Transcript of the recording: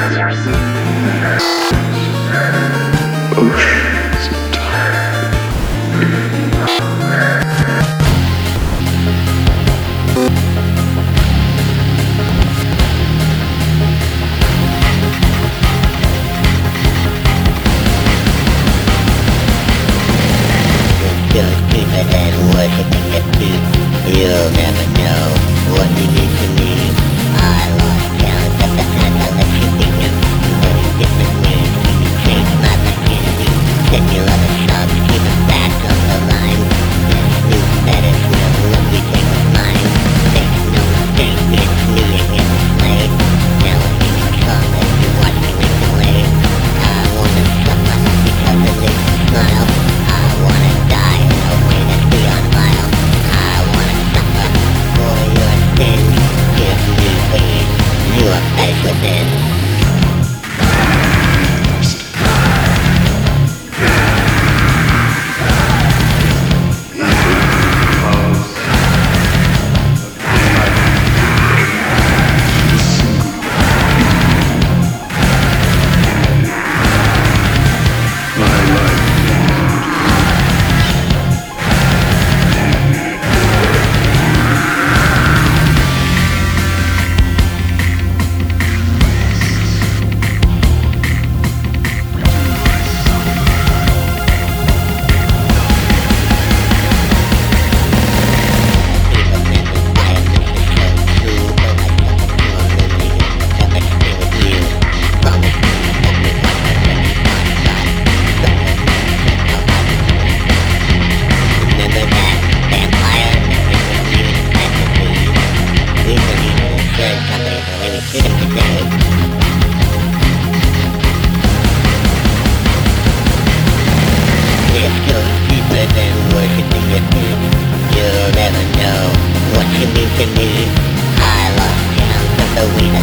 Oceans of time. Just keep it and worshiping it too. You'll never know what you need to need. I lost count at the hand I let you think of. Very different ways when you change my identity. Then you'll have a shot to keep us back on the line. Yes, new status will what we take was mine. Make no mistake, it's needing in the slave. Now I'm in control as you watch me make the way. I wanna suffer because of this smile. I wanna die in a way that's beyond vile. I wanna suffer for your sins. Give me pain, you are fed within. You'll never know what you mean to me. I lost count of the weeks